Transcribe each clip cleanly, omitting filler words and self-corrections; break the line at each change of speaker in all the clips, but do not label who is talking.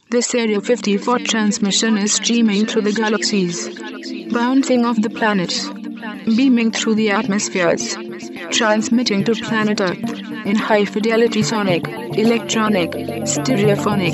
This Area 54 transmission is streaming through the galaxies, bouncing off the planets, beaming through the atmospheres, transmitting to planet Earth in high-fidelity sonic, electronic, stereophonic.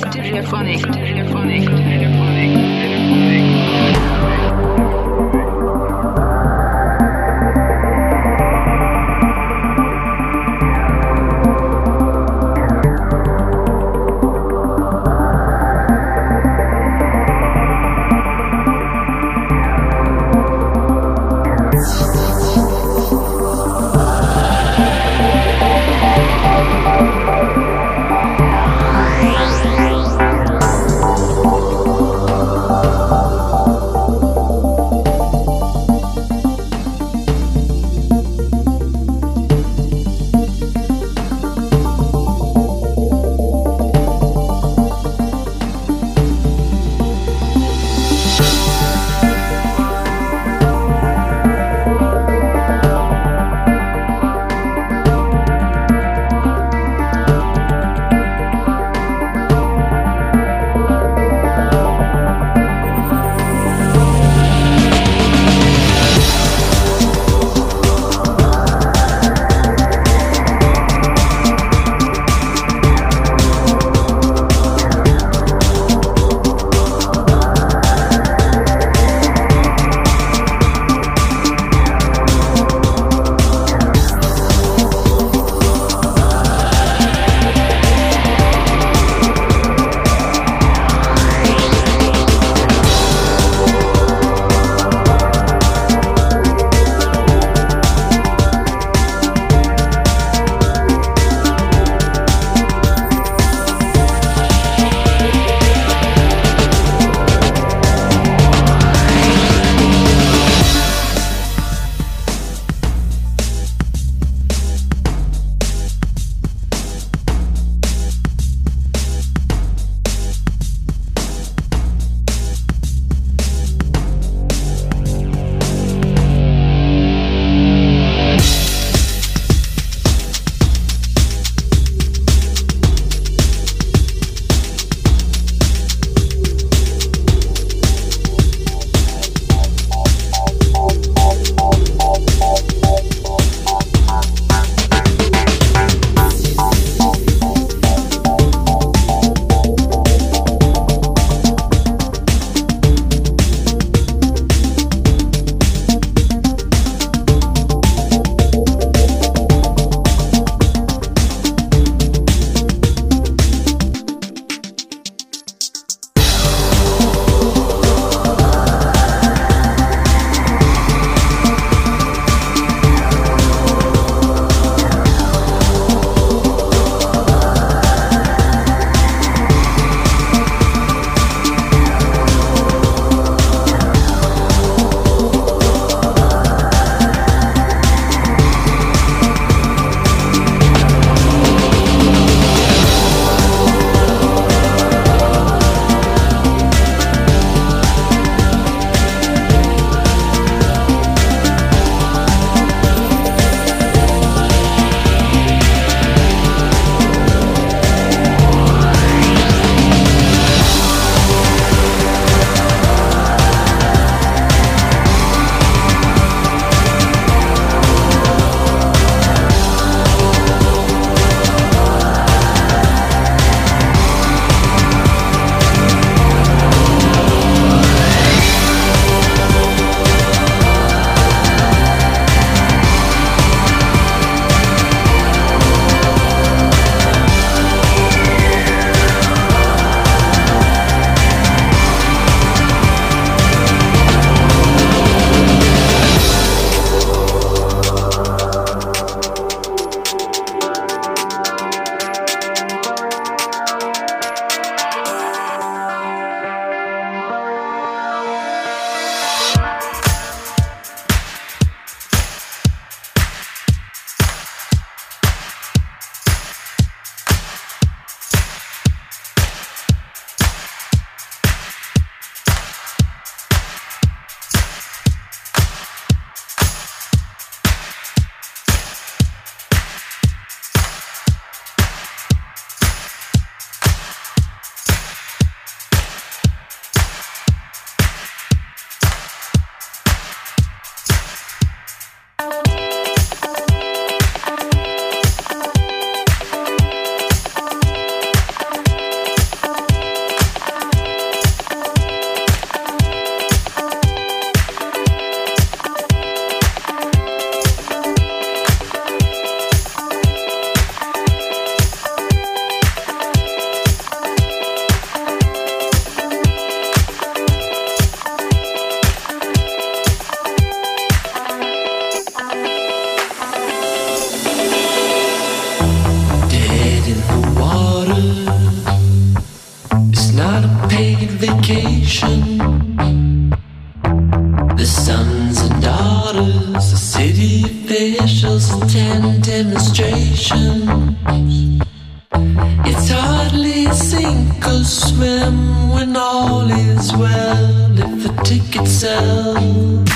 not a paid vacation. The sons and daughters of city officials attend demonstrations. It's hardly sink or swim when all is well if the ticket sells.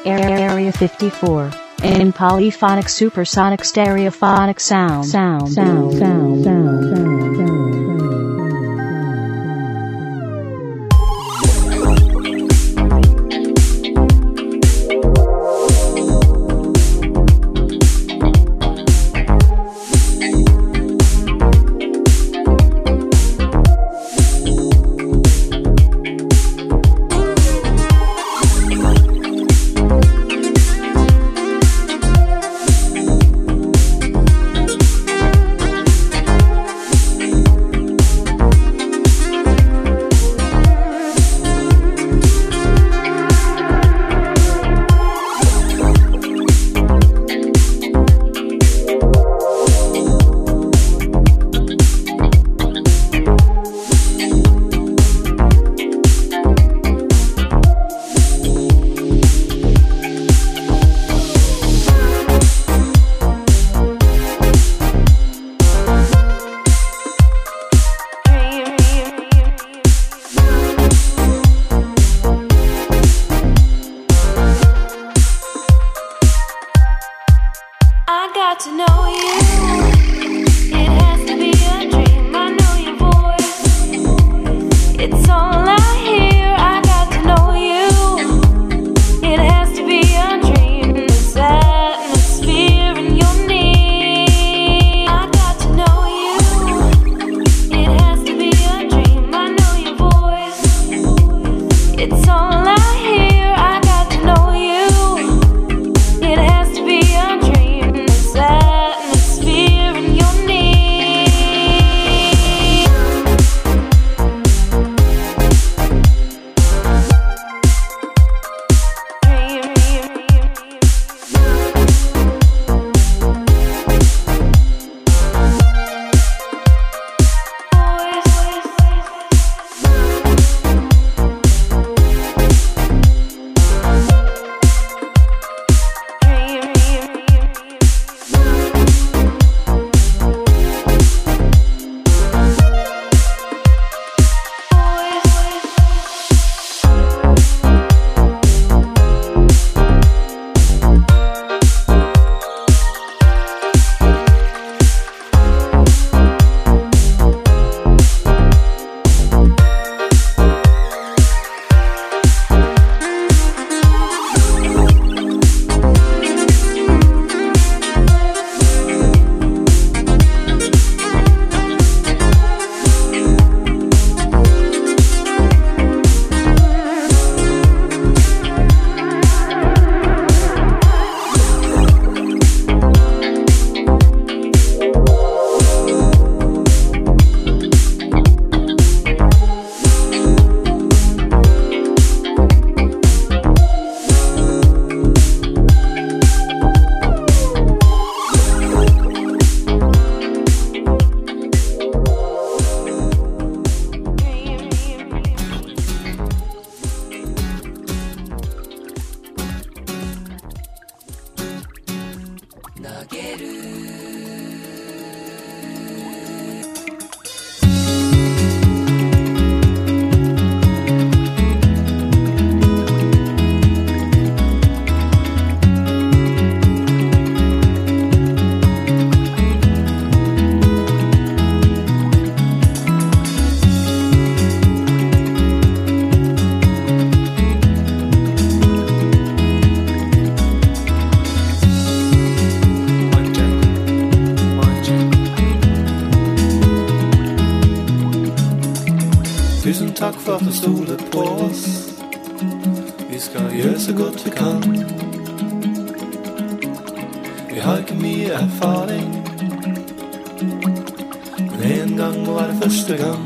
Area 54. In polyphonic supersonic stereophonic sound.
Takk for at du stoler på oss. Vi skal gjøre så godt vi kan. Vi har ikke mye erfaring, men en gang må være første gang.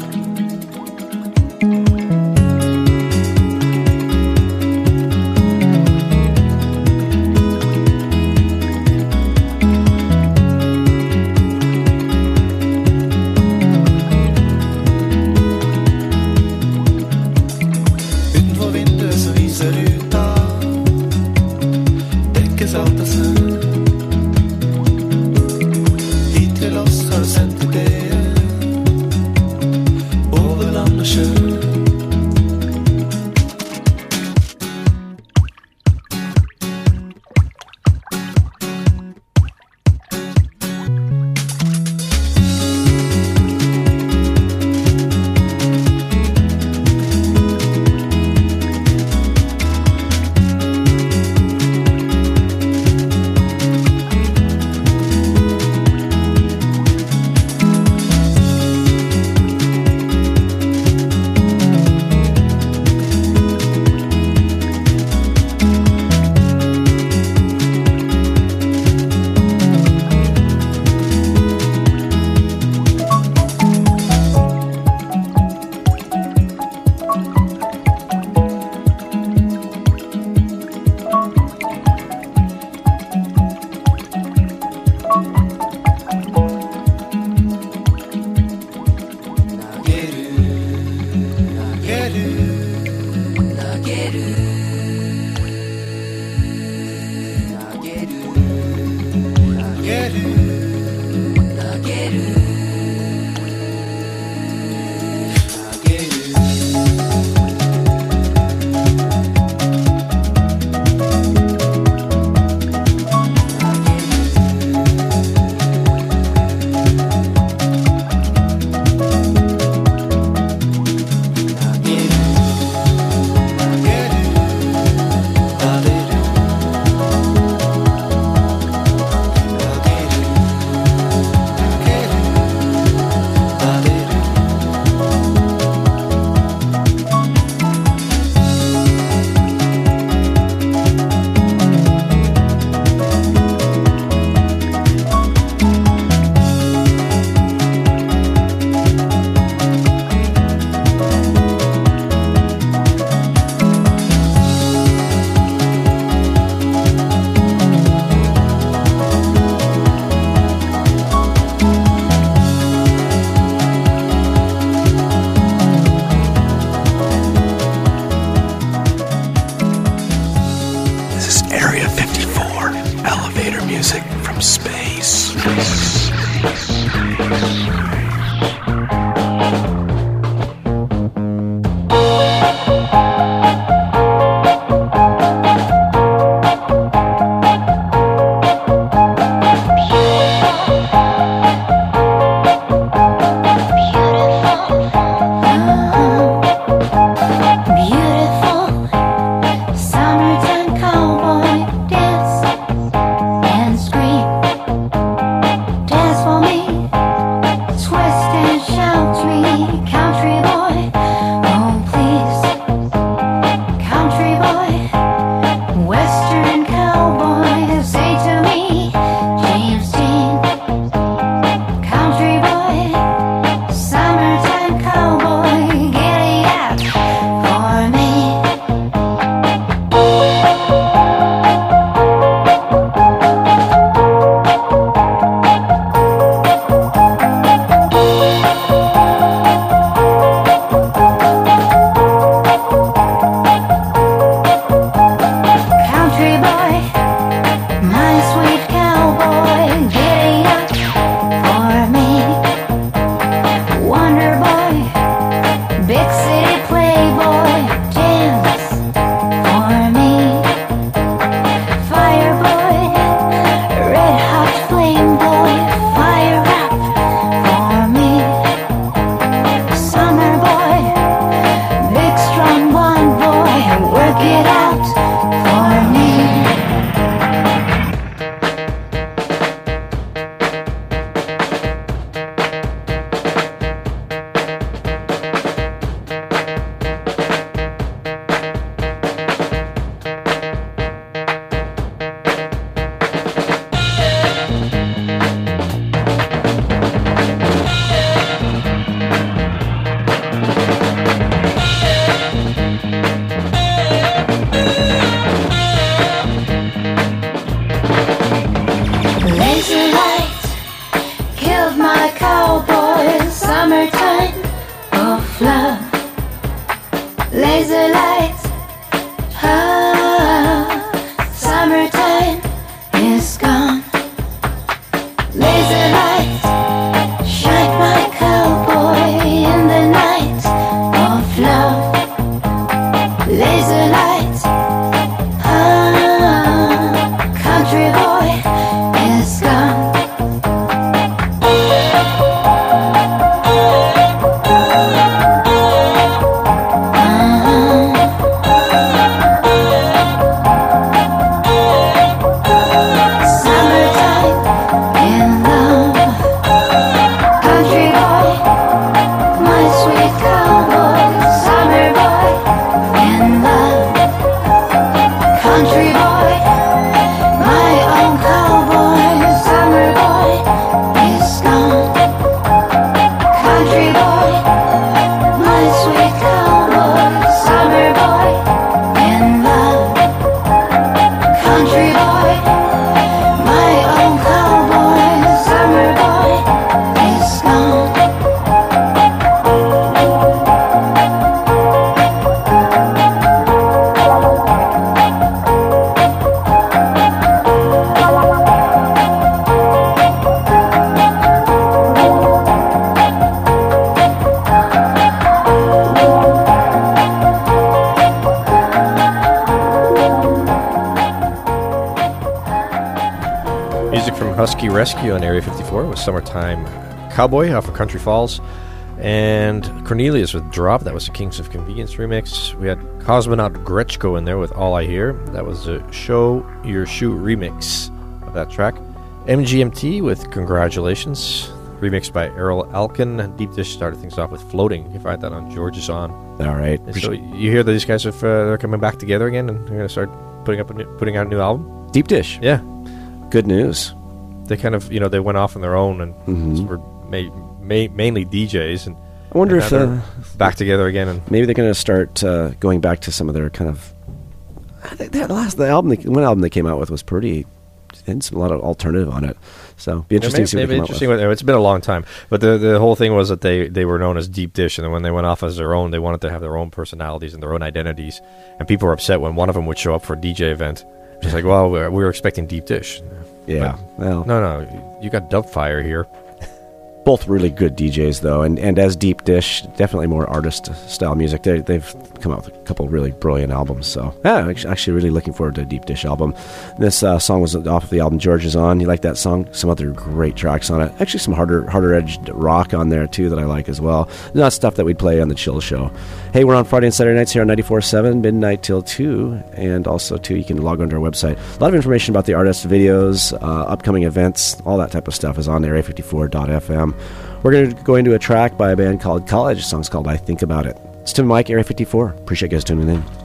Husky Rescue on Area 54 with Summertime Cowboy off of Country Falls. And Cornelius with Drop, that was the Kings of Convenience remix. We had Cosmonaut Gretschko in there with All I Hear. That was the Show Your Shoe remix of that track. MGMT with Congratulations, remixed by Errol Alkin. Deep Dish started things off with Floating. You can find that on George's On.
All right.
So you hear that these guys are coming back together again, and they're going to start putting out a new album?
Deep Dish.
Yeah.
Good news.
They kind of, they went off on their own and were mainly DJs, and
I wonder if
they're back together again, and
maybe they're going to start going back to some of their kind of one album they came out with was pretty, and a lot of alternative on it. So be interesting to see what they come out with.
It's been a long time, but the whole thing was that they were known as Deep Dish, and then when they went off as their own, they wanted to have their own personalities and their own identities, and people were upset when one of them would show up for a DJ event. Just like, well, we were expecting Deep Dish.
Yeah.
But,
well,
no, you got Dubfire here.
Both really good DJs, though, and as Deep Dish, definitely more artist-style music. They've come out with a couple really brilliant albums, so actually really looking forward to a Deep Dish album. This song was off of the album George's On. You like that song? Some other great tracks on it. Actually, some harder-edged rock on there, too, that I like as well. Not stuff that we'd play on the Chill Show. Hey, we're on Friday and Saturday nights here on 94.7, midnight till 2, and also, too, you can log onto our website. A lot of information about the artist, videos, upcoming events, all that type of stuff is on area54.fm. We're going to go into a track by a band called College. The song's called I Think About It. It's Tim and Mike, Area 54. Appreciate you guys tuning in.